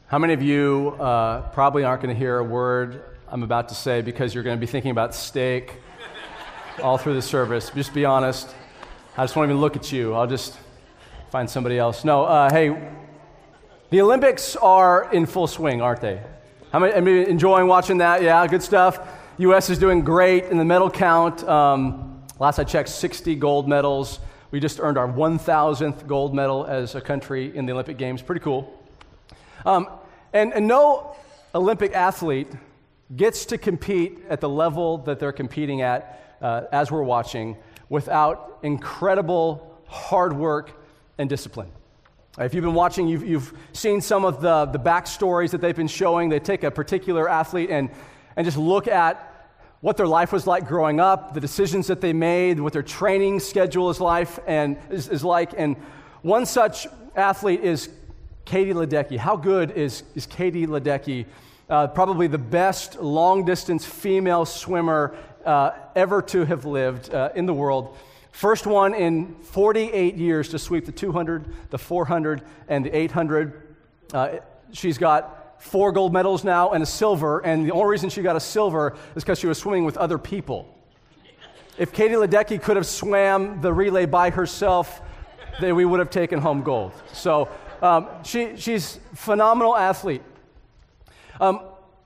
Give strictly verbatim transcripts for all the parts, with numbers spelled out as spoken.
How many of you uh, probably aren't going to hear a word I'm about to say because you're going to be thinking about steak all through the service? Just be honest. I just won't even look at you. I'll just find somebody else. No, uh, hey, the Olympics are in full swing, aren't they? How many, I mean, enjoying watching that? Yeah, good stuff. U S is doing great in the medal count. Um, last I checked, sixty gold medals. We just earned our one thousandth gold medal as a country in the Olympic Games. Pretty cool. Um, and, and no Olympic athlete gets to compete at the level that they're competing at uh, as we're watching without incredible hard work and discipline. If you've been watching, you've, you've seen some of the, the backstories that they've been showing. They take a particular athlete and, and just look at what their life was like growing up, the decisions that they made, what their training schedule is, life and, is, is like. And one such athlete is Katie Ledecky. How good is, is Katie Ledecky? Uh, probably the best long-distance female swimmer uh, ever to have lived uh, in the world. First one in forty-eight years to sweep the two hundred, the four hundred, and the eight hundred. Uh, she's got four gold medals now and a silver, and the only reason she got a silver is because she was swimming with other people. If Katie Ledecky could have swam the relay by herself, then we would have taken home gold. So um, she, she's a phenomenal athlete. Um,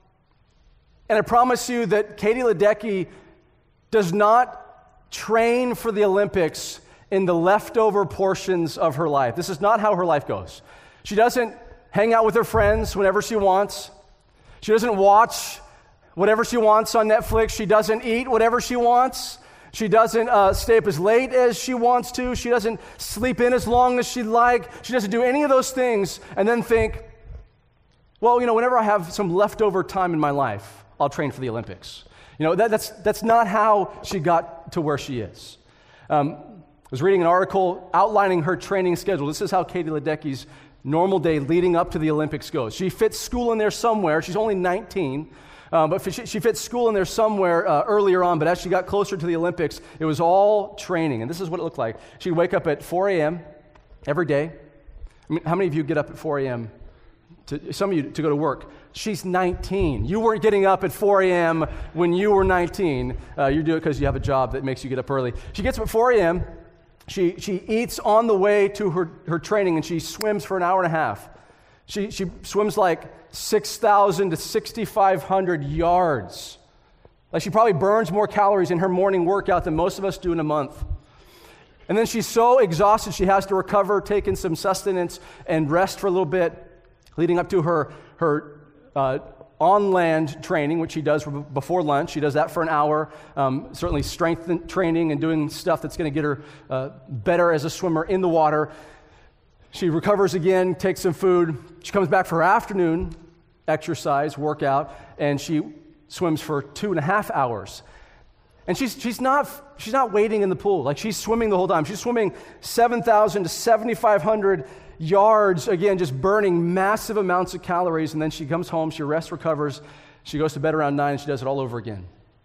and I promise you that Katie Ledecky does not train for the Olympics in the leftover portions of her life. This is not how her life goes. She doesn't hang out with her friends whenever she wants. She doesn't watch whatever she wants on Netflix. She doesn't eat whatever she wants. She doesn't uh, stay up as late as she wants to. She doesn't sleep in as long as she'd like. She doesn't do any of those things and then think, well, you know, whenever I have some leftover time in my life, I'll train for the Olympics. You know, that, that's that's not how she got to where she is. Um, I was reading an article outlining her training schedule. This is how Katie Ledecky's normal day leading up to the Olympics goes. She fits school in there somewhere. She's only nineteen, um, but she, she fits school in there somewhere uh, earlier on. But as she got closer to the Olympics, it was all training. And this is what it looked like. She'd wake up at four a.m. every day. I mean, how many of you get up at four a.m.? To, some of you to go to work? She's nineteen. You weren't getting up at four a.m. when you were nineteen. Uh, you do it because you have a job that makes you get up early. She gets up at four a.m. She she eats on the way to her, her training, and she swims for an hour and a half. She she swims like six thousand to sixty-five hundred yards. Like she probably burns more calories in her morning workout than most of us do in a month. And then she's so exhausted she has to recover, take in some sustenance, and rest for a little bit, leading up to her her uh, on-land training, which she does before lunch. She does that for an hour, um, certainly strength training and doing stuff that's going to get her uh, better as a swimmer in the water. She recovers again, takes some food. She comes back for her afternoon exercise, workout, and she swims for two and a half hours. And she's she's not she's not waiting in the pool. Like, she's swimming the whole time. She's swimming seven thousand to seventy-five hundred yards, again, just burning massive amounts of calories, and then she comes home, she rests, recovers, she goes to bed around nine, and she does it all over again.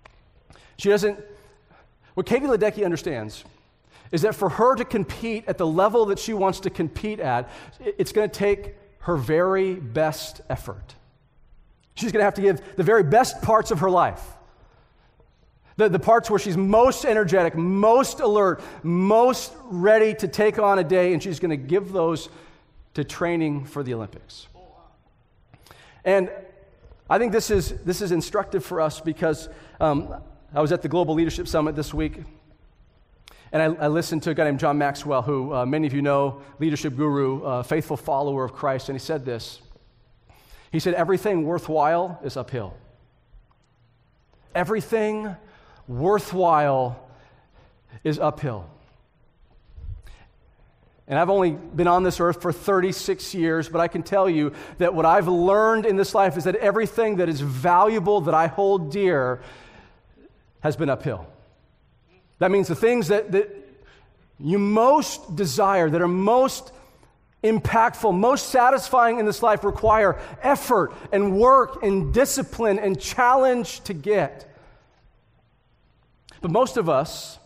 She doesn't, what Katie Ledecky understands is that for her to compete at the level that she wants to compete at, it's going to take her very best effort. She's going to have to give the very best parts of her life. The, the parts where she's most energetic, most alert, most ready to take on a day, and she's going to give those to training for the Olympics. And I think this is this is instructive for us because um, I was at the Global Leadership Summit this week, and I, I listened to a guy named John Maxwell, who uh, many of you know, leadership guru, uh, faithful follower of Christ, and he said this. He said, everything worthwhile is uphill. Everything worthwhile is uphill. And I've only been on this earth for thirty-six years, but I can tell you that what I've learned in this life is that everything that is valuable, that I hold dear, has been uphill. That means the things that, that you most desire, that are most impactful, most satisfying in this life require effort and work and discipline and challenge to get. But most of us,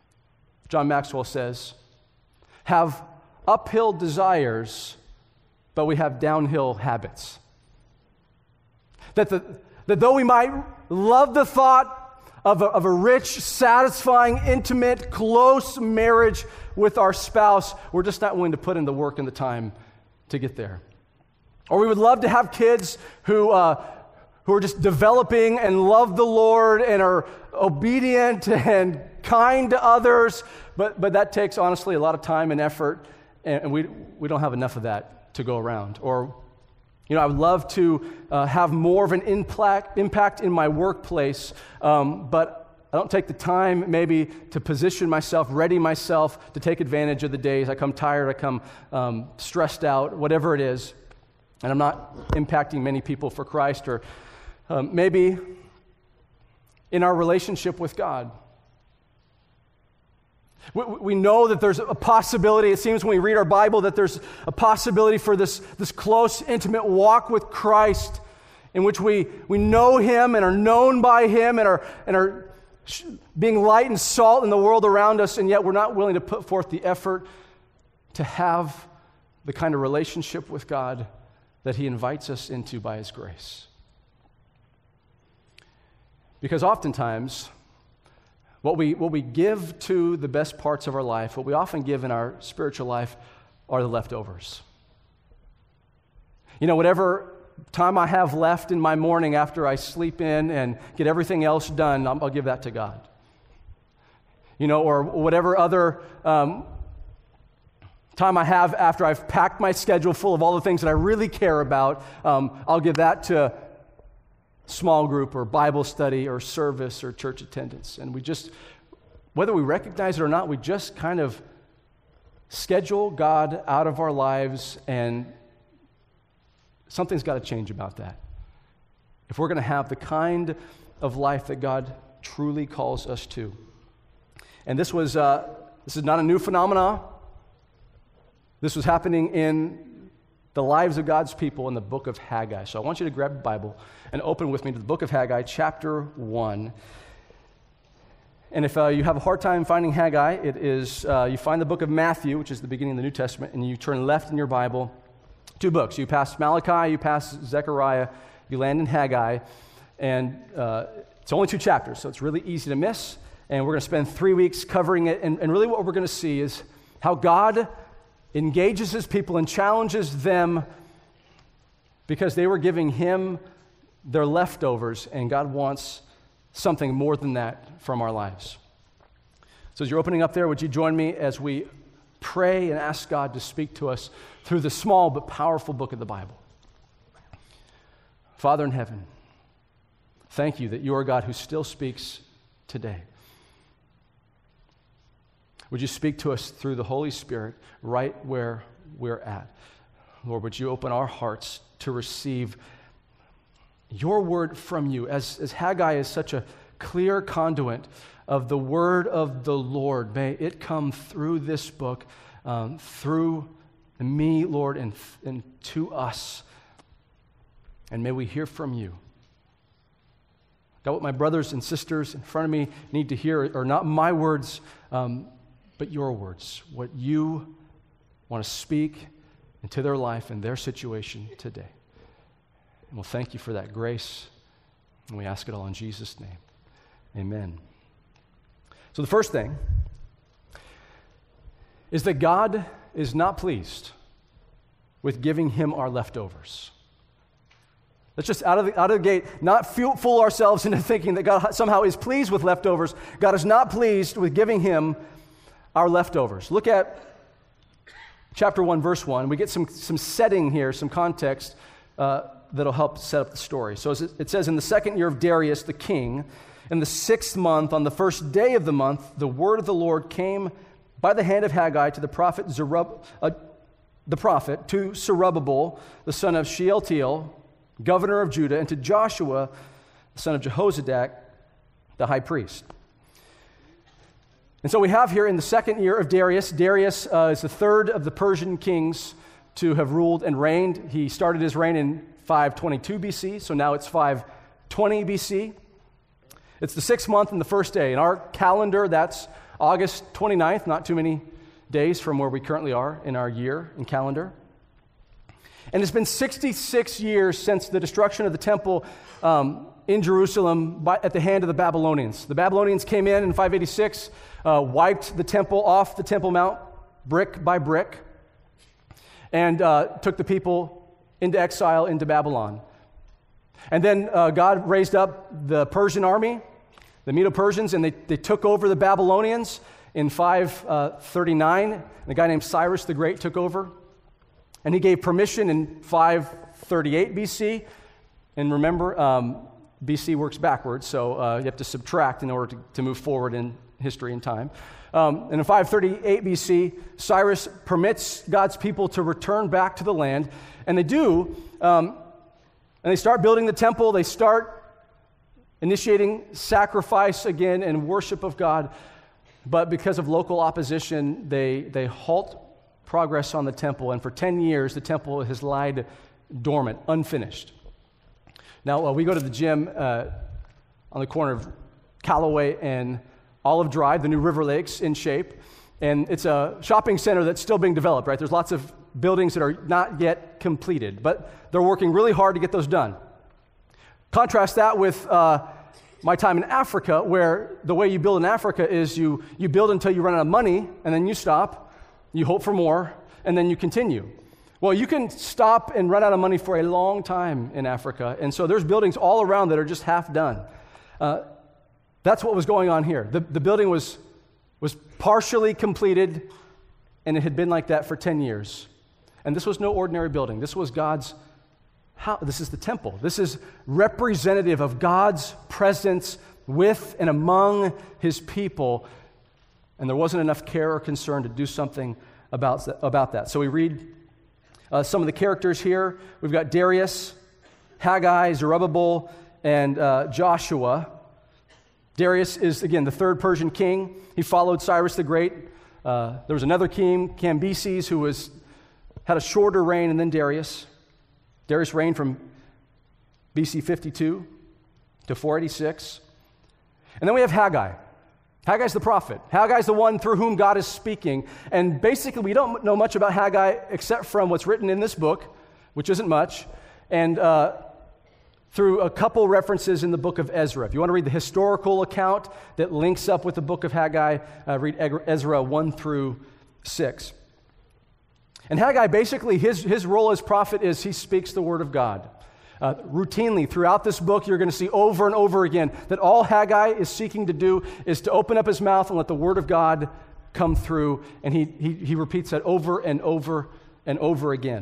John Maxwell says, have uphill desires but we have downhill habits. That, the, that though we might love the thought of a, of a rich, satisfying, intimate, close marriage with our spouse, we're just not willing to put in the work and the time to get there. Or we would love to have kids who, uh, who are just developing and love the Lord and are obedient and kind to others, but, but that takes, honestly, a lot of time and effort, and we, we don't have enough of that to go around. Or, you know, I would love to uh, have more of an impact, impact in my workplace, um, but I don't take the time maybe to position myself, ready myself to take advantage of the days. I come tired, I come um, stressed out, whatever it is, and I'm not impacting many people for Christ. Or um, maybe in our relationship with God, we, we know that there's a possibility, it seems when we read our Bible, that there's a possibility for this, this close, intimate walk with Christ in which we, we know Him and are known by Him and are, and are being light and salt in the world around us, and yet we're not willing to put forth the effort to have the kind of relationship with God that He invites us into by His grace. Because oftentimes, what we, what we give to the best parts of our life, what we often give in our spiritual life, are the leftovers. You know, whatever time I have left in my morning after I sleep in and get everything else done, I'll, I'll give that to God. You know, or whatever other um, time I have after I've packed my schedule full of all the things that I really care about, um, I'll give that to small group or Bible study or service or church attendance. And we just, whether we recognize it or not, we just kind of schedule God out of our lives, and something's got to change about that. If we're going to have the kind of life that God truly calls us to. And this was, uh, this is not a new phenomenon. This was happening in the lives of God's people in the book of Haggai. So I want you to grab the Bible and open with me to the book of Haggai, chapter one. And if uh, you have a hard time finding Haggai, it is, uh, you find the book of Matthew, which is the beginning of the New Testament, and you turn left in your Bible. Two books. You pass Malachi, you pass Zechariah, you land in Haggai, and uh, it's only two chapters, so it's really easy to miss. And we're going to spend three weeks covering it, and, and really what we're going to see is how God engages His people and challenges them because they were giving Him their leftovers, and God wants something more than that from our lives. So as you're opening up there, would you join me as we pray and ask God to speak to us through the small but powerful book of the Bible? Father in heaven, thank you that you are God who still speaks today. Would you speak to us through the Holy Spirit right where we're at? Lord, would you open our hearts to receive your word from you, as, as Haggai is such a clear conduit of the word of the Lord. May it come through this book, um, through me, Lord, and, and to us. And may we hear from you. God, what my brothers and sisters in front of me need to hear are not my words, um, but your words, what you want to speak into their life and their situation today. And we'll thank you for that grace, and we ask it all in Jesus' name. Amen. So the first thing is that God is not pleased with giving Him our leftovers. Let's just out of the, out of the gate not fool, fool ourselves into thinking that God somehow is pleased with leftovers. God is not pleased with giving Him our leftovers. Look at chapter one, verse one. We get some, some setting here, some context uh, that'll help set up the story. So it says, in the second year of Darius the king, in the sixth month, on the first day of the month, the word of the Lord came by the hand of Haggai to the prophet Zerub, uh, the prophet, to Zerubbabel, the son of Shealtiel, governor of Judah, and to Joshua, the son of Jehozadak, the high priest. And so we have here in the second year of Darius, Darius uh, is the third of the Persian kings to have ruled and reigned. He started his reign in five twenty-two B C, so now it's five twenty B C. It's the sixth month and the first day. In our calendar, that's August twenty-ninth, not too many days from where we currently are in our year and calendar. And it's been sixty-six years since the destruction of the temple um, in Jerusalem by, at the hand of the Babylonians. The Babylonians came in in five eighty-six, uh, wiped the temple off the Temple Mount brick by brick, and uh, took the people into exile into Babylon. And then uh, God raised up the Persian army, the Medo-Persians, and they, they took over the Babylonians in five thirty-nine. And a guy named Cyrus the Great took over. And he gave permission in five thirty-eight B C. And remember, um, B C works backwards, so uh, you have to subtract in order to, to move forward in history and time. Um, and in five thirty-eight B C, Cyrus permits God's people to return back to the land. And they do, um, and they start building the temple. They start initiating sacrifice again and worship of God. But because of local opposition, they, they halt progress on the temple, and for ten years, the temple has lied dormant, unfinished. Now, uh, we go to the gym uh, on the corner of Callaway and Olive Drive, the new River Lakes in shape, and it's a shopping center that's still being developed, right? There's lots of buildings that are not yet completed, but they're working really hard to get those done. Contrast that with uh, my time in Africa, where the way you build in Africa is you, you build until you run out of money, and then you stop. You hope for more, and then you continue. Well, you can stop and run out of money for a long time in Africa, and so there's buildings all around that are just half done. Uh, that's what was going on here. The, the building was, was partially completed, and it had been like that for ten years. And this was no ordinary building. This was God's house. This is the temple. This is representative of God's presence with and among his people. And there wasn't enough care or concern to do something about, about that. So we read uh, some of the characters here. We've got Darius, Haggai, Zerubbabel, and uh, Joshua. Darius is, again, the third Persian king. He followed Cyrus the Great. Uh, there was another king, Cambyses, who was had a shorter reign, and then Darius. Darius reigned from B C fifty-two to four eighty-six. And then we have Haggai. Haggai's the prophet. Haggai's the one through whom God is speaking. And basically, we don't know much about Haggai except from what's written in this book, which isn't much, and uh, through a couple references in the book of Ezra. If you want to read the historical account that links up with the book of Haggai, uh, read Ezra one through six. And Haggai, basically, his, his role as prophet is he speaks the word of God. Uh, routinely, throughout this book, you're going to see over and over again that all Haggai is seeking to do is to open up his mouth and let the word of God come through. And he, he, he repeats that over and over and over again.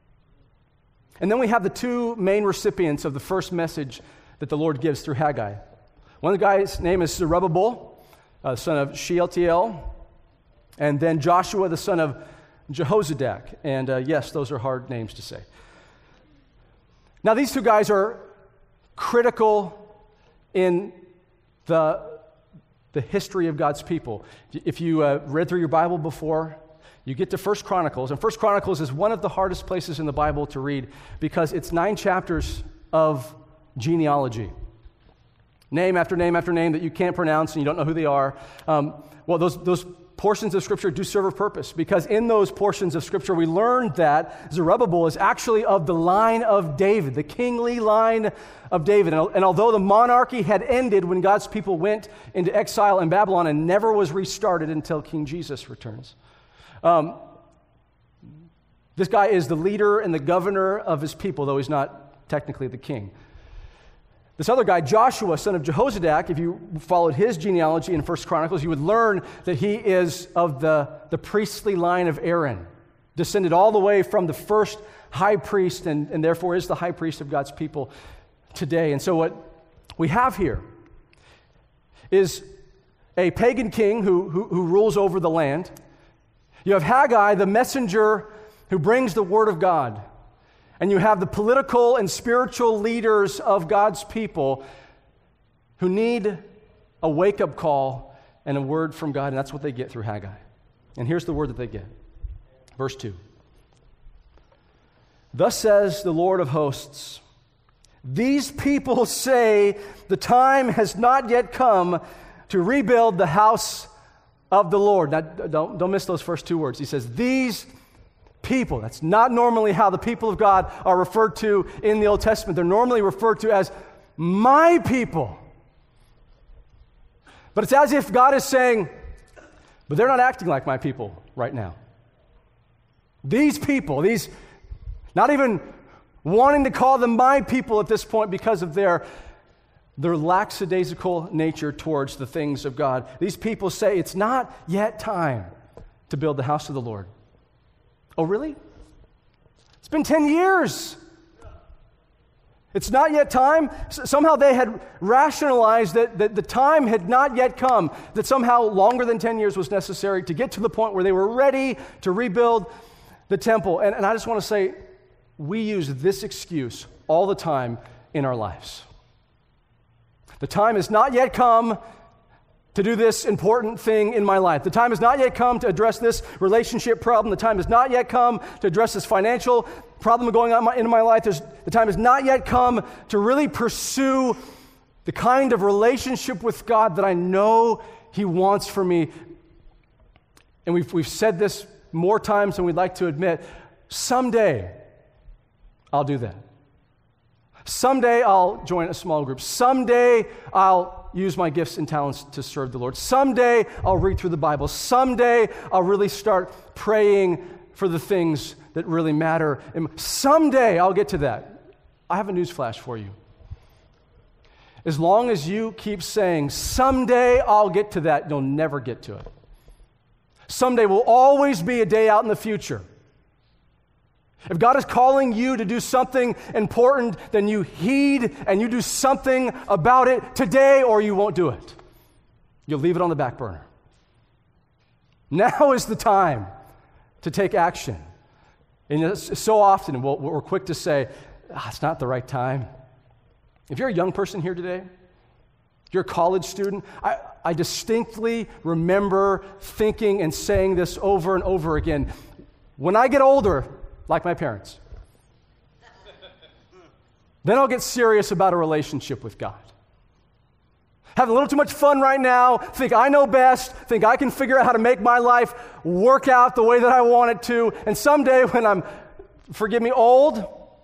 And then we have the two main recipients of the first message that the Lord gives through Haggai. One of the guy's name is Zerubbabel, uh, son of Shealtiel, and then Joshua, the son of Jehozadak. And uh, yes, those are hard names to say. Now, these two guys are critical in the, the history of God's people. If you uh, read through your Bible before, you get to First Chronicles, and First Chronicles is one of the hardest places in the Bible to read because it's nine chapters of genealogy. Name after name after name that you can't pronounce and you don't know who they are. Um, well, those, those portions of Scripture do serve a purpose because in those portions of Scripture we learned that Zerubbabel is actually of the line of David, the kingly line of David. And, and although the monarchy had ended when God's people went into exile in Babylon and never was restarted until King Jesus returns, um, this guy is the leader and the governor of his people, though he's not technically the king. This other guy, Joshua, son of Jehozadak, if you followed his genealogy in First Chronicles, you would learn that he is of the, the priestly line of Aaron, descended all the way from the first high priest, and, and therefore is the high priest of God's people today. And so what we have here is a pagan king who, who, who rules over the land. You have Haggai, the messenger who brings the word of God. And you have the political and spiritual leaders of God's people who need a wake-up call and a word from God, and that's what they get through Haggai. And here's the word that they get. Verse two. Thus says the Lord of hosts, these people say the time has not yet come to rebuild the house of the Lord. Now, don't, don't miss those first two words. He says, these People. That's not normally how the people of God are referred to in the Old Testament. They're normally referred to as my people. But it's as if God is saying, but they're not acting like my people right now. These people, these, not even wanting to call them my people at this point because of their, their lackadaisical nature towards the things of God. These people say, it's not yet time to build the house of the Lord. Oh, really? It's been ten years. It's not yet time. S- somehow they had rationalized that, that the time had not yet come, that somehow longer than ten years was necessary to get to the point where they were ready to rebuild the temple. And, and I just want to say, we use this excuse all the time in our lives. The time has not yet come to do this important thing in my life. The time has not yet come to address this relationship problem. The time has not yet come to address this financial problem going on in my life. There's, the time has not yet come to really pursue the kind of relationship with God that I know He wants for me. And we've, we've said this more times than we'd like to admit. Someday, I'll do that. Someday, I'll join a small group. Someday, I'll use my gifts and talents to serve the Lord. Someday, I'll read through the Bible. Someday, I'll really start praying for the things that really matter. And someday, I'll get to that. I have a news flash for you. As long as you keep saying, someday, I'll get to that, you'll never get to it. Someday will always be a day out in the future. If God is calling you to do something important, then you heed and you do something about it today, or you won't do it. You'll leave it on the back burner. Now is the time to take action. And so often we'll, we're quick to say, ah, it's not the right time. If you're a young person here today, if you're a college student, I, I distinctly remember thinking and saying this over and over again. When I get older, like my parents, then I'll get serious about a relationship with God. Have a little too much fun right now, think I know best, think I can figure out how to make my life work out the way that I want it to, and someday when I'm, forgive me, old,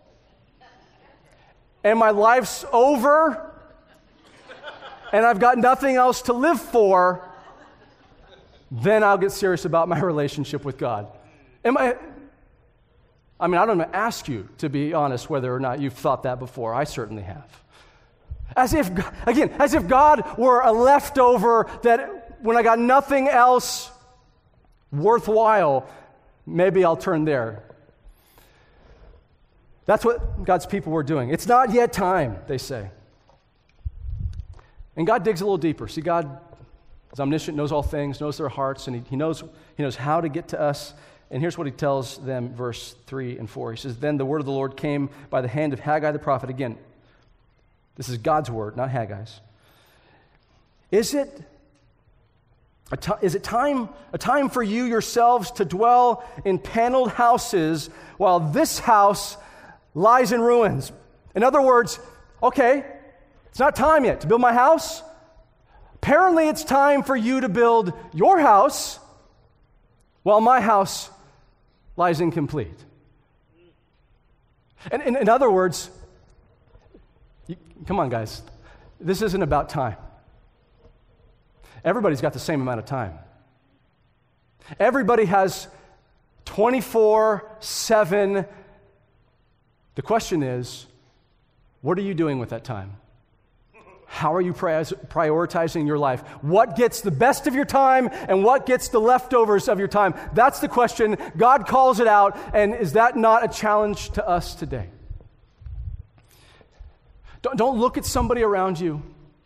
and my life's over, and I've got nothing else to live for, then I'll get serious about my relationship with God. Am I... I mean, I don't even ask you, to be honest, whether or not you've thought that before. I certainly have. As if, again, as if God were a leftover that when I got nothing else worthwhile, maybe I'll turn there. That's what God's people were doing. It's not yet time, they say. And God digs a little deeper. See, God is omniscient, knows all things, knows their hearts, and he, he knows he knows how to get to us. And here's what he tells them, verse three and four. He says, then the word of the Lord came by the hand of Haggai the prophet. Again, this is God's word, not Haggai's. Is it a t- is it time a time for you yourselves to dwell in paneled houses while this house lies in ruins? In other words, okay, it's not time yet to build my house. Apparently, it's time for you to build your house while my house lies incomplete. And in, in other words, you, come on, guys, this isn't about time. Everybody's got the same amount of time. Everybody has twenty-four seven. The question is, what are you doing with that time? How are you prioritizing your life? What gets the best of your time and what gets the leftovers of your time? That's the question. God calls it out, and is that not a challenge to us today? Don't, don't look at somebody around you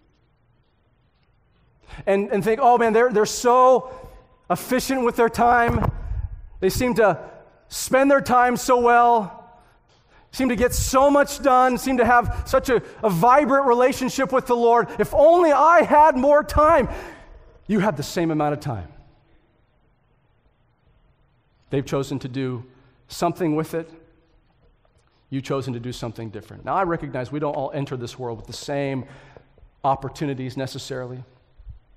and, and think, oh man, they're, they're so efficient with their time. They seem to spend their time so well. Seem to get so much done, seem to have such a, a vibrant relationship with the Lord. If only I had more time. You have the same amount of time. They've chosen to do something with it. You've chosen to do something different. Now, I recognize we don't all enter this world with the same opportunities necessarily,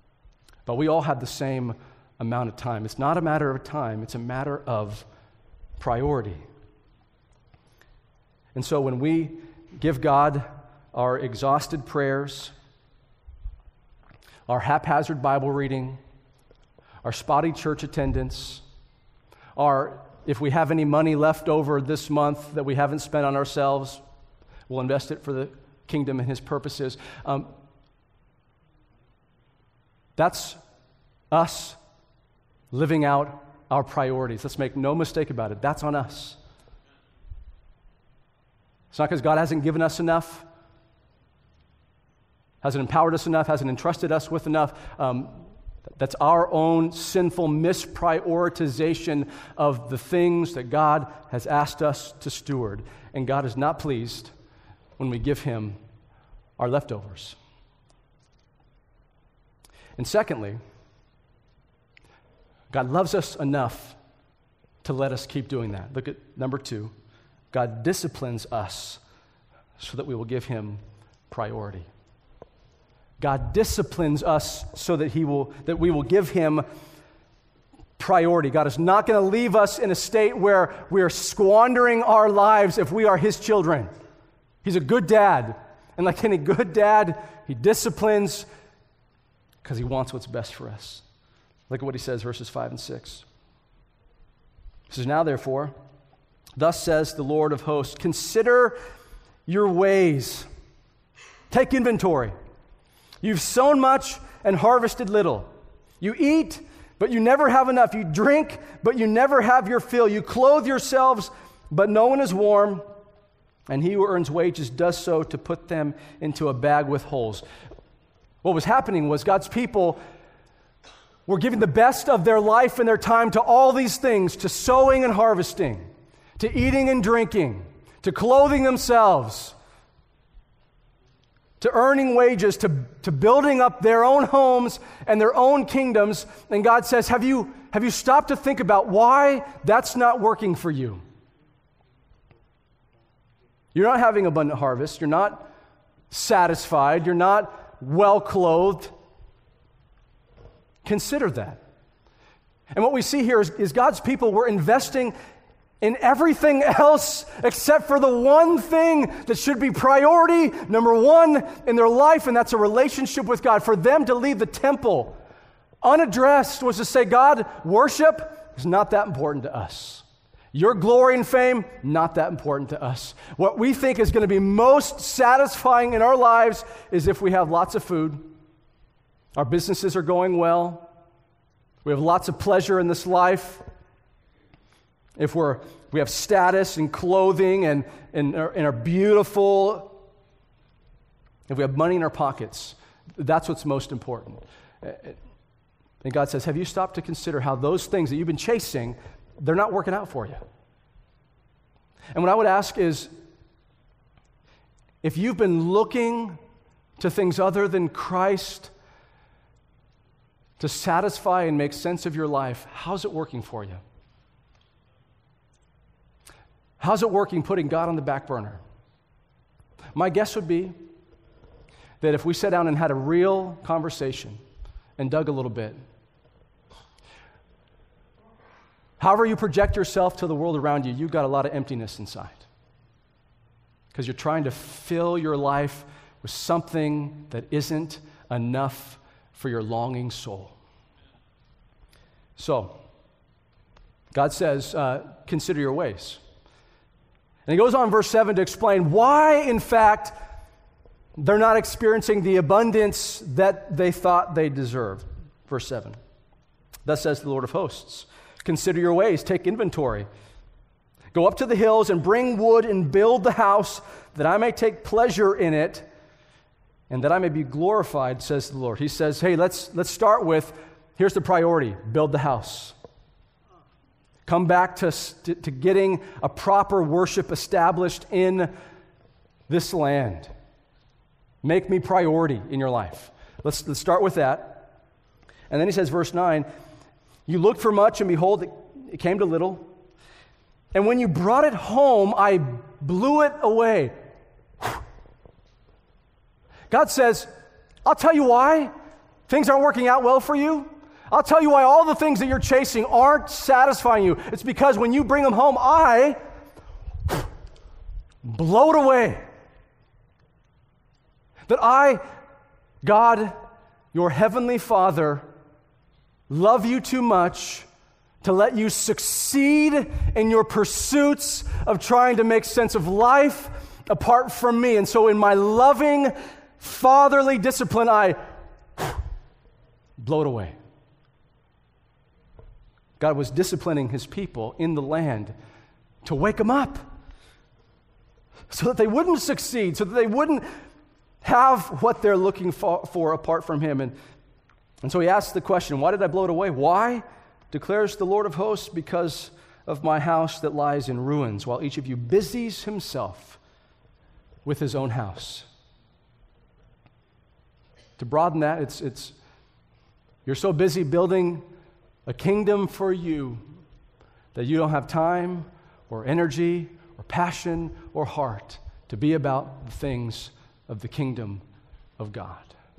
but we all have the same amount of time. It's not a matter of time, it's a matter of priority. And so when we give God our exhausted prayers, our haphazard Bible reading, our spotty church attendance, our, if we have any money left over this month that we haven't spent on ourselves, we'll invest it for the kingdom and His purposes. Um, that's us living out our priorities. Let's make no mistake about it. That's on us. It's not because God hasn't given us enough, hasn't empowered us enough, hasn't entrusted us with enough. Um, that's our own sinful misprioritization of the things that God has asked us to steward. And God is not pleased when we give Him our leftovers. And secondly, God loves us enough to let us keep doing that. Look at number two. God disciplines us so that we will give Him priority. God disciplines us so that He will that we will give Him priority. God is not going to leave us in a state where we are squandering our lives if we are His children. He's a good dad. And like any good dad, He disciplines because He wants what's best for us. Look at what He says, verses five and six. He says, "Now therefore, thus says the Lord of hosts, consider your ways. Take inventory. You've sown much and harvested little. You eat, but you never have enough. You drink, but you never have your fill. You clothe yourselves, but no one is warm. And he who earns wages does so to put them into a bag with holes." What was happening was God's people were giving the best of their life and their time to all these things, to sowing and harvesting, to eating and drinking, to clothing themselves, to earning wages, to, to building up their own homes and their own kingdoms. And God says, have you, have you stopped to think about why that's not working for you? You're not having abundant harvest. You're not satisfied. You're not well-clothed. Consider that. And what we see here is, is God's people were investing in everything else except for the one thing that should be priority, number one in their life, and that's a relationship with God. For them to leave the temple unaddressed was to say, God, worship is not that important to us. Your glory and fame, not that important to us. What we think is going to be most satisfying in our lives is if we have lots of food, our businesses are going well, we have lots of pleasure in this life, if we're, we have status and clothing and, and, are, and are beautiful, if we have money in our pockets, that's what's most important. And God says, have you stopped to consider how those things that you've been chasing, they're not working out for you? And what I would ask is, if you've been looking to things other than Christ to satisfy and make sense of your life, how's it working for you? How's it working putting God on the back burner? My guess would be that if we sat down and had a real conversation and dug a little bit, however you project yourself to the world around you, you've got a lot of emptiness inside. Because you're trying to fill your life with something that isn't enough for your longing soul. So, God says, uh, consider your ways. And he goes on in verse seven to explain why, in fact, they're not experiencing the abundance that they thought they deserved. Verse seven. Thus says the Lord of hosts, consider your ways, take inventory. Go up to the hills and bring wood and build the house, that I may take pleasure in it, and that I may be glorified, says the Lord. He says, hey, let's let's start with, here's the priority, build the house. Come back to, to, to getting a proper worship established in this land. Make me priority in your life. Let's, let's start with that. And then he says, verse nine, you looked for much, and behold, it, it came to little. And when you brought it home, I blew it away. God says, I'll tell you why things aren't working out well for you. I'll tell you why all the things that you're chasing aren't satisfying you. It's because when you bring them home, I blow it away. That I, God, your heavenly Father, love you too much to let you succeed in your pursuits of trying to make sense of life apart from me. And so in my loving, fatherly discipline, I blow it away. God was disciplining his people in the land to wake them up so that they wouldn't succeed, so that they wouldn't have what they're looking for, for apart from him. And, and so he asks the question, why did I blow it away? Why? Declares the Lord of hosts, because of my house that lies in ruins, while each of you busies himself with his own house. To broaden that, it's it's you're so busy building a kingdom for you that you don't have time or energy or passion or heart to be about the things of the kingdom of God.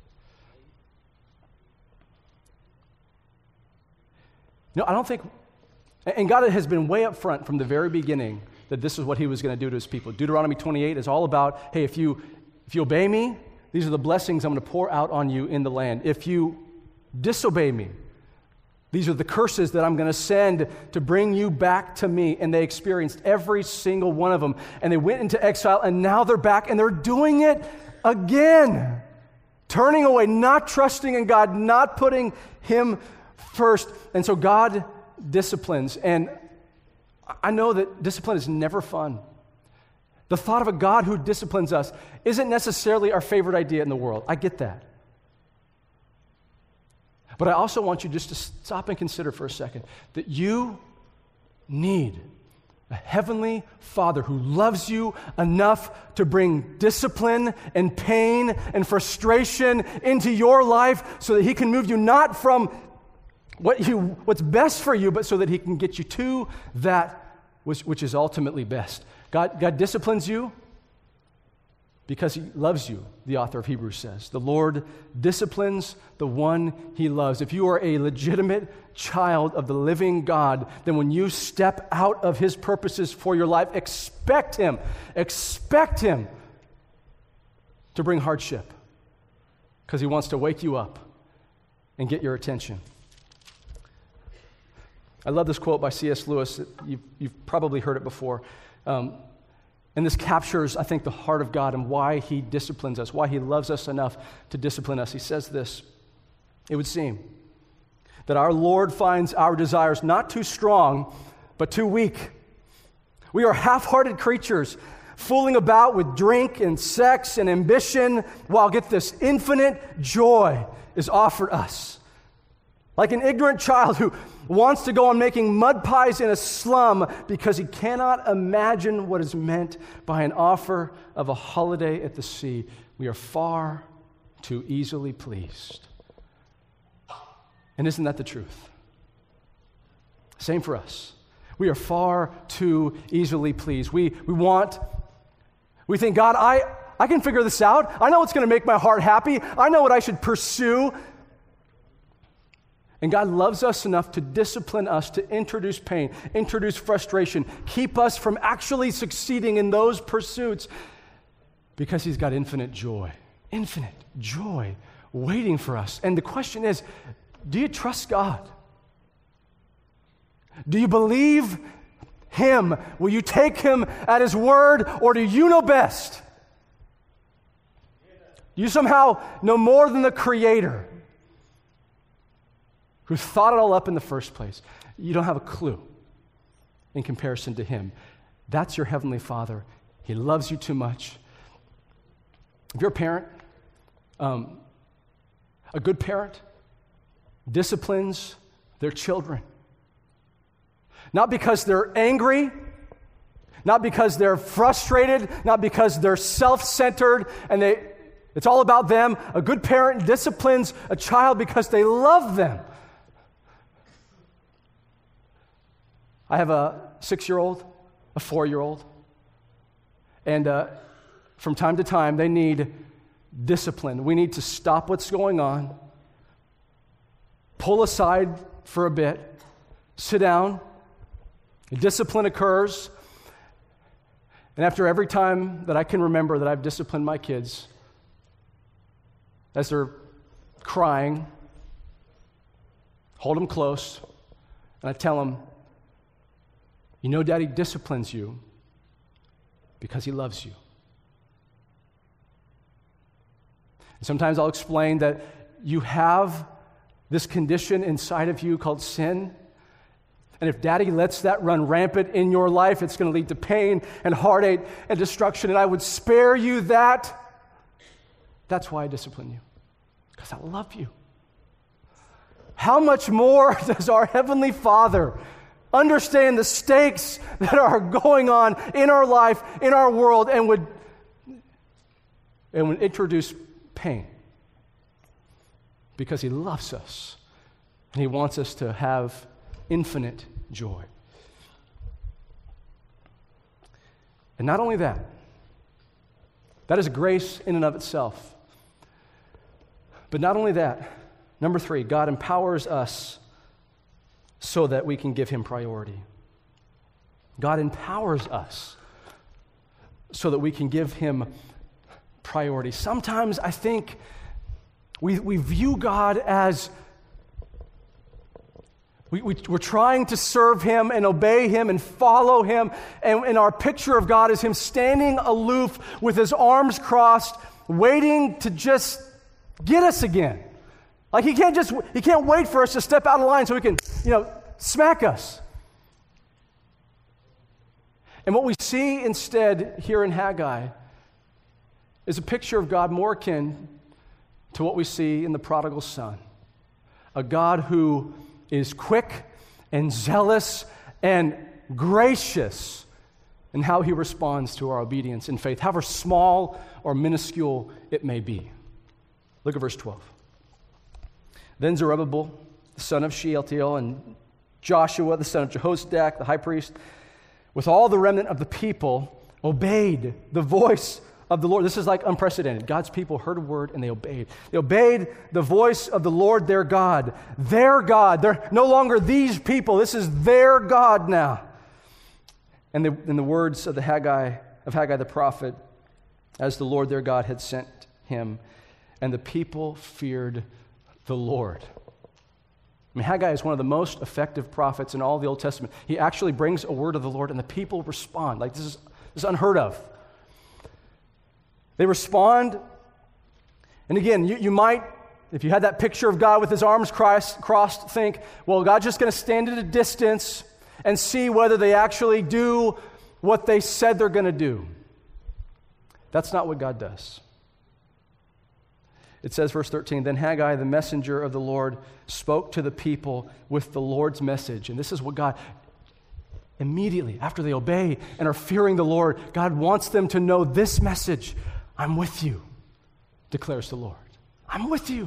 No, I don't think, and God has been way up front from the very beginning that this is what he was going to do to his people. Deuteronomy twenty-eight is all about, hey, if you if you obey me, these are the blessings I'm going to pour out on you in the land. If you disobey me, these are the curses that I'm going to send to bring you back to me. And they experienced every single one of them. And they went into exile, and now they're back, and they're doing it again. Turning away, not trusting in God, not putting him first. And so God disciplines. And I know that discipline is never fun. The thought of a God who disciplines us isn't necessarily our favorite idea in the world. I get that. But I also want you just to stop and consider for a second that you need a heavenly Father who loves you enough to bring discipline and pain and frustration into your life so that he can move you not from what you, what's best for you, but so that he can get you to that which, which is ultimately best. God, God disciplines you because he loves you, the author of Hebrews says. The Lord disciplines the one he loves. If you are a legitimate child of the living God, then when you step out of his purposes for your life, expect him, expect him to bring hardship because he wants to wake you up and get your attention. I love this quote by C S Lewis. You've, you've probably heard it before. Um, and this captures, I think, the heart of God and why he disciplines us, why he loves us enough to discipline us. He says this: it would seem that our Lord finds our desires not too strong, but too weak. We are half-hearted creatures, fooling about with drink and sex and ambition, while, get this, infinite joy is offered us. Like an ignorant child who wants to go on making mud pies in a slum because he cannot imagine what is meant by an offer of a holiday at the sea. We are far too easily pleased. And isn't that the truth? Same for us. We are far too easily pleased. We, we want, we think, God, I, I can figure this out. I know what's going to make my heart happy. I know what I should pursue. And God loves us enough to discipline us, to introduce pain, introduce frustration, keep us from actually succeeding in those pursuits because he's got infinite joy, infinite joy waiting for us. And the question is, do you trust God? Do you believe him? Will you take him at his word, or do you know best? You somehow know more than the Creator who thought it all up in the first place. You don't have a clue in comparison to him. That's your heavenly Father. He loves you too much. If you're a parent, um, a good parent disciplines their children. Not because they're angry, not because they're frustrated, not because they're self-centered and they it's all about them. A good parent disciplines a child because they love them. I have a six-year-old, a four-year-old, and uh, from time to time, they need discipline. We need to stop what's going on, pull aside for a bit, sit down, discipline occurs, and after every time that I can remember that I've disciplined my kids, as they're crying, hold them close, and I tell them, you know, Daddy disciplines you because he loves you. And sometimes I'll explain that you have this condition inside of you called sin, and if Daddy lets that run rampant in your life, it's going to lead to pain and heartache and destruction, and I would spare you that. That's why I discipline you, because I love you. How much more does our Heavenly Father understand the stakes that are going on in our life, in our world, and would, and would introduce pain? Because he loves us, and he wants us to have infinite joy. And not only that, that is grace in and of itself. But not only that, number three, God empowers us so that we can give him priority. God empowers us so that we can give him priority. Sometimes I think we, we view God as we, we, we're trying to serve him and obey him and follow him, and, and our picture of God is him standing aloof with his arms crossed, waiting to just get us again. Like he can't just, he can't wait for us to step out of line so he can, you know, smack us. And what we see instead here in Haggai is a picture of God more akin to what we see in the prodigal son. A God who is quick and zealous and gracious in how he responds to our obedience and faith, however small or minuscule it may be. Look at verse twelve. Then Zerubbabel, the son of Shealtiel, and Joshua, the son of Jehozadak, the high priest, with all the remnant of the people, obeyed the voice of the Lord. This is like unprecedented. God's people heard a word and they obeyed. They obeyed the voice of the Lord their God. Their God. They're no longer these people. This is their God now. And the, in the words of the Haggai, of Haggai the prophet, as the Lord their God had sent him, and the people feared the Lord. I mean, Haggai is one of the most effective prophets in all of the Old Testament. He actually brings a word of the Lord, and the people respond. Like, this is, this is unheard of. They respond, and again, you, you might, if you had that picture of God with his arms crossed, crossed think, well, God's just going to stand at a distance and see whether they actually do what they said they're going to do. That's not what God does. It says, verse thirteen, then Haggai, the messenger of the Lord, spoke to the people with the Lord's message. And this is what God, immediately after they obey and are fearing the Lord, God wants them to know this message. I'm with you, declares the Lord. I'm with you.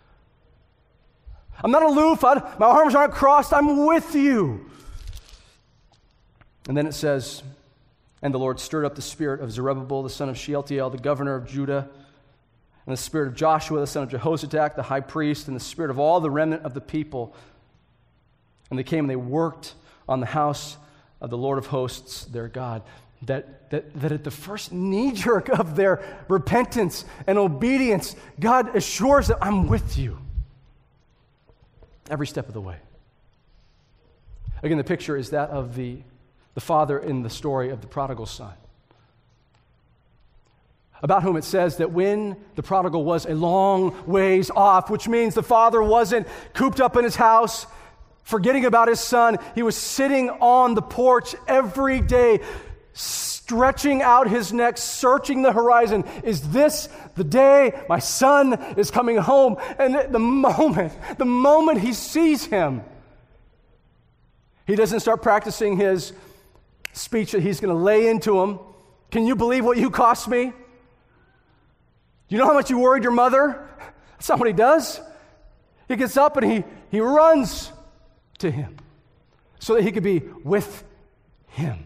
I'm not aloof. I, my arms aren't crossed. I'm with you. And then it says, and the Lord stirred up the spirit of Zerubbabel, the son of Shealtiel, the governor of Judah, and the spirit of Joshua, the son of Jehozadak, the high priest, and the spirit of all the remnant of the people. And they came and they worked on the house of the Lord of hosts, their God. That, that, that at the first knee-jerk of their repentance and obedience, God assures them, I'm with you every step of the way. Again, the picture is that of the, the father in the story of the prodigal son, about whom it says that when the prodigal was a long ways off, which means the father wasn't cooped up in his house, forgetting about his son, he was sitting on the porch every day, stretching out his neck, searching the horizon. Is this the day my son is coming home? And the moment, the moment he sees him, he doesn't start practicing his speech that he's going to lay into him. Can you believe what you cost me? You know how much you worried your mother? That's not what he does. He gets up and he, he runs to him so that he could be with him.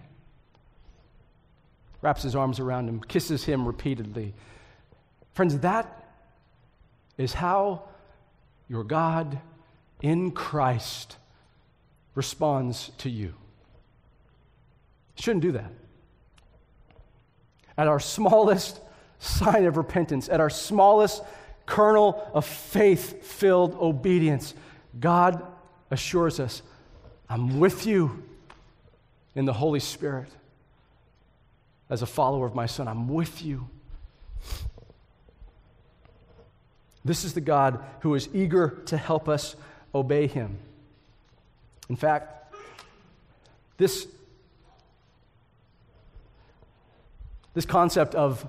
Wraps his arms around him, kisses him repeatedly. Friends, that is how your God in Christ responds to you. Shouldn't do that. At our smallest sign of repentance, at our smallest kernel of faith-filled obedience, God assures us, I'm with you in the Holy Spirit. As a follower of my Son, I'm with you. This is the God who is eager to help us obey him. In fact, this, this concept of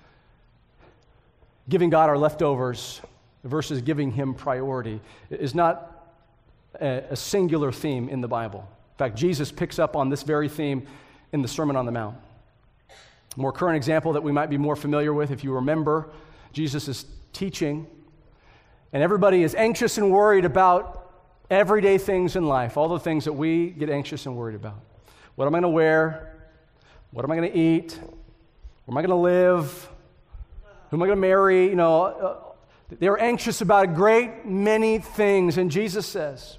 giving God our leftovers versus giving him priority is not a, a singular theme in the Bible. In fact, Jesus picks up on this very theme in the Sermon on the Mount. A more current example that we might be more familiar with, if you remember, Jesus is teaching, and everybody is anxious and worried about everyday things in life, all the things that we get anxious and worried about. What am I going to wear? What am I going to eat? Where am I going to live? Who am I going to marry? You know, uh, they were anxious about a great many things, and Jesus says,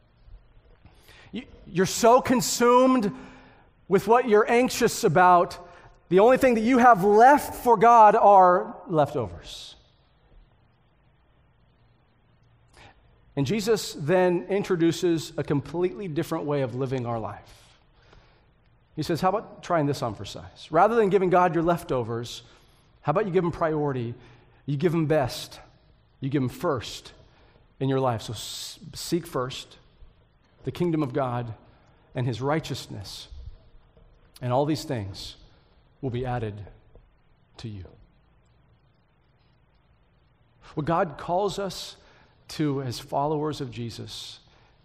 you're so consumed with what you're anxious about, the only thing that you have left for God are leftovers. And Jesus then introduces a completely different way of living our life. He says, how about trying this on for size? Rather than giving God your leftovers, how about you give him priority? You give him best. You give him first in your life. So seek first the kingdom of God and his righteousness, and all these things will be added to you. What God calls us to as followers of Jesus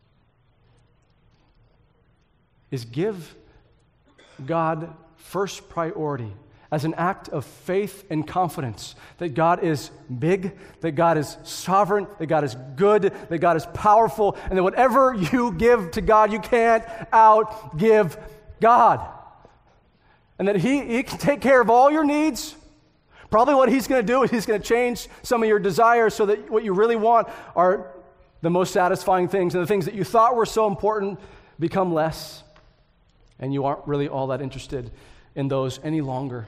is give God first priority as an act of faith and confidence that God is big, that God is sovereign, that God is good, that God is powerful, and that whatever you give to God, you can't outgive God. And that he, he can take care of all your needs. Probably what he's going to do is he's going to change some of your desires so that what you really want are the most satisfying things, and the things that you thought were so important become less, and you aren't really all that interested in those any longer.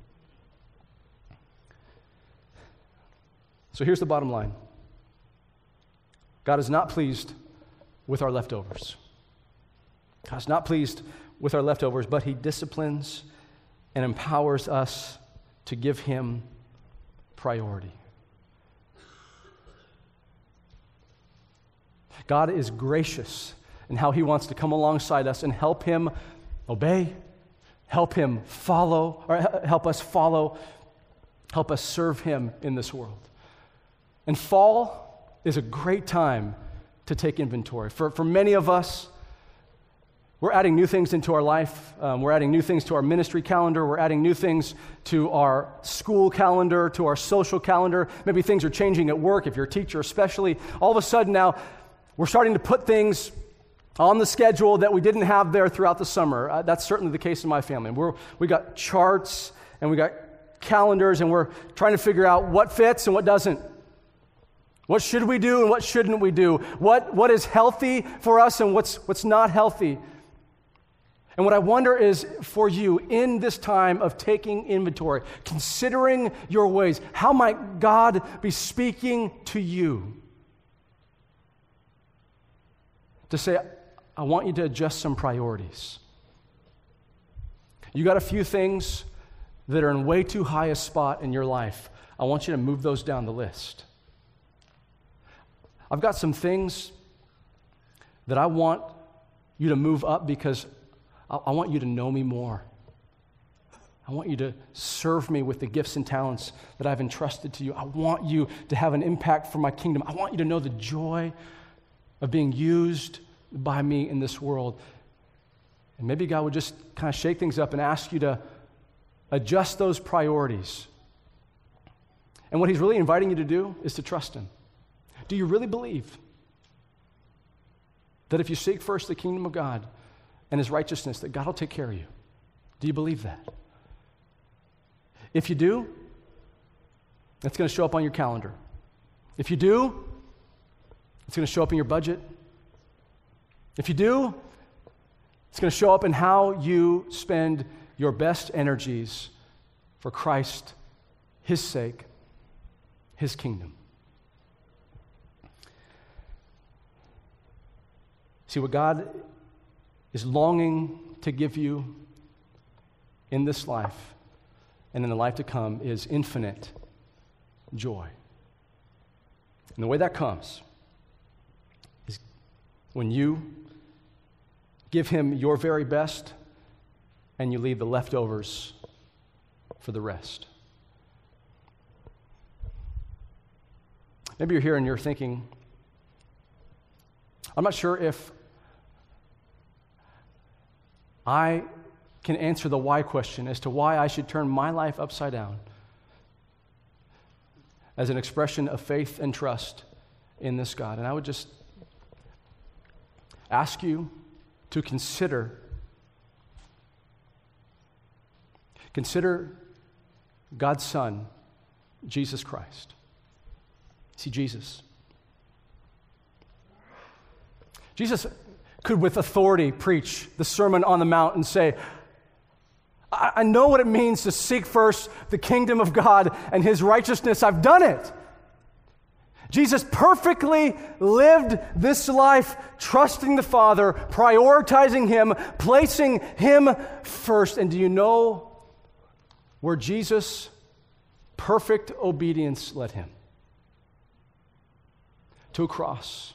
So here's the bottom line. God is not pleased with our leftovers. God is not pleased with our leftovers, but he disciplines and empowers us to give him priority. God is gracious in how he wants to come alongside us and help him obey, help him follow, or help us follow, help us serve him in this world. And fall is a great time to take inventory. For, for many of us, we're adding new things into our life. Um, we're adding new things to our ministry calendar. We're adding new things to our school calendar, to our social calendar. Maybe things are changing at work, if you're a teacher especially. All of a sudden now, we're starting to put things on the schedule that we didn't have there throughout the summer. Uh, that's certainly the case in my family. We're, we got charts and we got calendars, and we're trying to figure out what fits and what doesn't. What should we do and what shouldn't we do? What, what is healthy for us and what's, what's not healthy? And what I wonder is, for you, in this time of taking inventory, considering your ways, how might God be speaking to you to say, I want you to adjust some priorities. You got a few things that are in way too high a spot in your life. I want you to move those down the list. I've got some things that I want you to move up because I, I want you to know me more. I want you to serve me with the gifts and talents that I've entrusted to you. I want you to have an impact for my kingdom. I want you to know the joy of being used by me in this world. And maybe God would just kind of shake things up and ask you to adjust those priorities. And what he's really inviting you to do is to trust him. Do you really believe that if you seek first the kingdom of God and his righteousness, that God will take care of you? Do you believe that? If you do, that's going to show up on your calendar. If you do, It's going to show up in your budget. If you do, it's going to show up in how you spend your best energies for Christ, His sake, His kingdom. See, what God is longing to give you in this life and in the life to come is infinite joy. And the way that comes is when you give Him your very best and you leave the leftovers for the rest. Maybe you're here and you're thinking, I'm not sure if I can answer the why question as to why I should turn my life upside down as an expression of faith and trust in this God. And I would just ask you to consider consider God's Son, Jesus Christ. See, Jesus. Jesus could with authority preach the Sermon on the Mount and say, I, I know what it means to seek first the kingdom of God and His righteousness. I've done it. Jesus perfectly lived this life, trusting the Father, prioritizing Him, placing Him first. And do you know where Jesus' perfect obedience led Him? To a cross.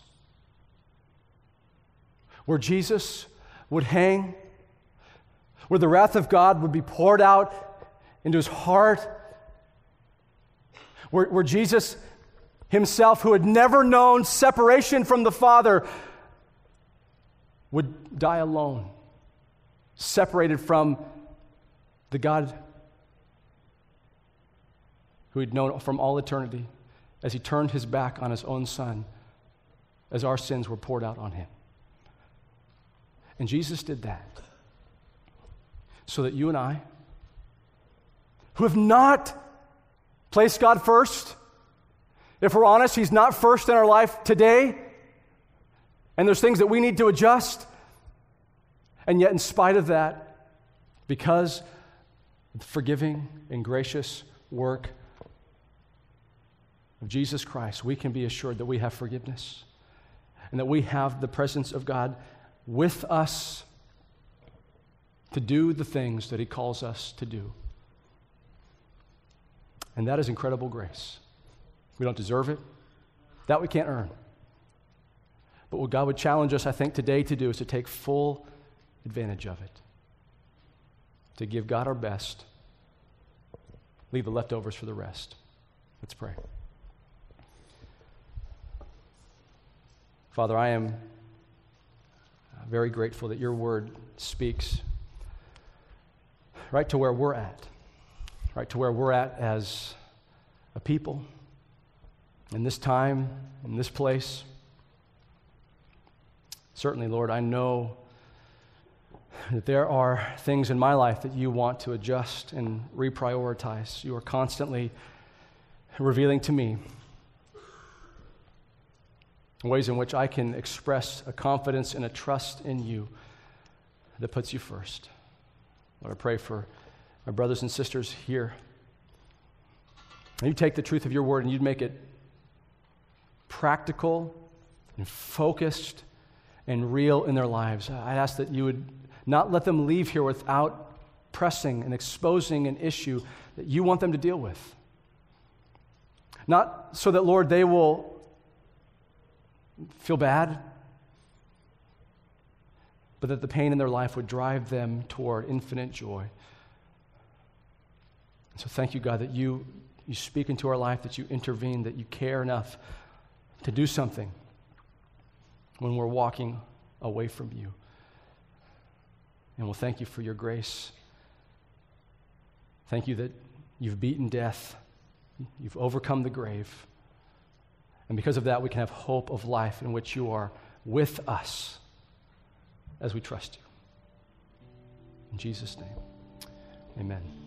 Where Jesus would hang, where the wrath of God would be poured out into His heart, where, where Jesus Himself, who had never known separation from the Father, would die alone, separated from the God who He'd known from all eternity, as He turned His back on His own Son, as our sins were poured out on Him. And Jesus did that so that you and I, who have not placed God first, if we're honest, He's not first in our life today, and there's things that we need to adjust, and yet in spite of that, because of the forgiving and gracious work of Jesus Christ, we can be assured that we have forgiveness and that we have the presence of God with us to do the things that He calls us to do. And that is incredible grace. We don't deserve it. That we can't earn. But what God would challenge us, I think, today to do is to take full advantage of it. To give God our best, leave the leftovers for the rest. Let's pray. Father, I am very grateful that Your Word speaks right to where we're at, right to where we're at as a people, in this time, in this place. Certainly, Lord, I know that there are things in my life that You want to adjust and reprioritize. You are constantly revealing to me ways in which I can express a confidence and a trust in You that puts You first. Lord, I pray for my brothers and sisters here. And You take the truth of Your Word and You'd make it practical and focused and real in their lives. I ask that You would not let them leave here without pressing and exposing an issue that You want them to deal with. Not so that, Lord, they will feel bad, but that the pain in their life would drive them toward infinite joy. And so thank You, God, that you, you speak into our life, that You intervene, that You care enough to do something when we're walking away from You. And we'll thank You for Your grace. Thank You that You've beaten death. You've overcome the grave. And because of that, we can have hope of life in which You are with us as we trust You. In Jesus' name, amen.